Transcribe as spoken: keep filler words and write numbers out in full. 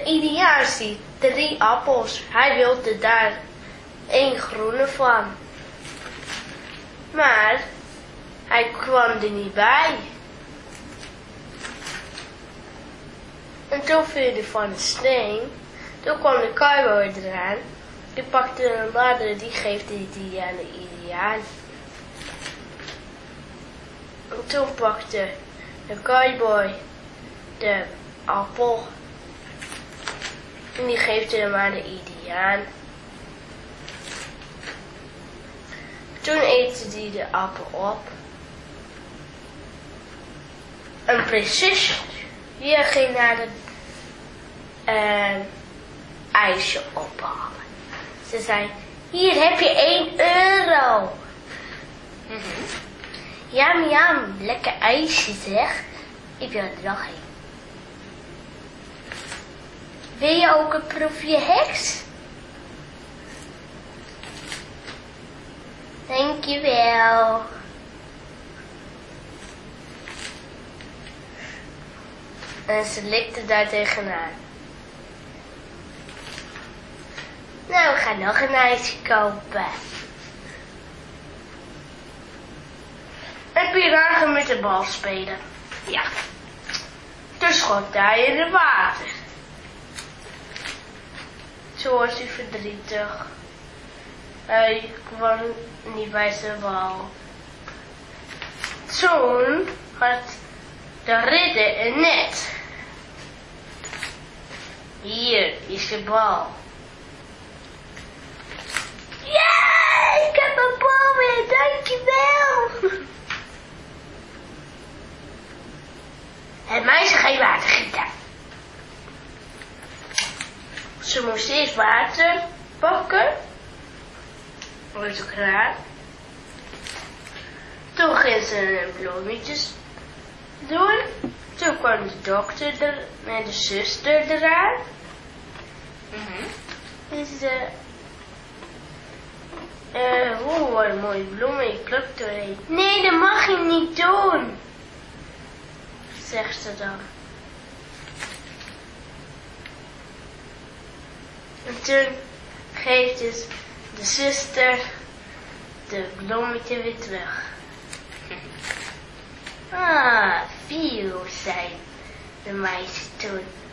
Indiaan ziet drie appels. Hij wilde daar één groene van. Maar hij kwam er niet bij. En toen viel hij van de steen. Toen kwam de cowboy eraan. Die pakte een ladder, die geeft hij die aan de Indiaan. En toen pakte de cowboy de appel. En die geeft hij hem aan de Indiaan. Toen eten die de appel op. Een prinsesje, die ging naar de uh, ijsje ophalen. Ze zei, hier heb je één euro. Mm-hmm. Jam, jam, lekker ijsje zeg. Ik wil er nog een. Wil je ook een proefje heks? Dankjewel. En ze likte daar tegenaan. Nou, we gaan nog een ijsje kopen. En Piranha ging met de bal spelen. Ja. Toen schot hij in het water. Zo was hij verdrietig. Hij kwam niet bij zijn bal. Toen had de ridder een net. Hier is de bal. Ja, ik heb een bal weer, dankjewel. Het meisje ging water gieten. Ze moest eerst water pakken. Uit de kraan. Toen ging ze bloemetjes doen. Toen kwam de dokter er, en de zuster eraan. Mm-hmm. En ze uh, oh, wat een mooie bloemen, ik pluk er een. Nee, dat mag je niet doen, zegt ze dan. En toen geeft dus de zuster de bloemetje weer terug. Ah, viel, zei de meisje toen.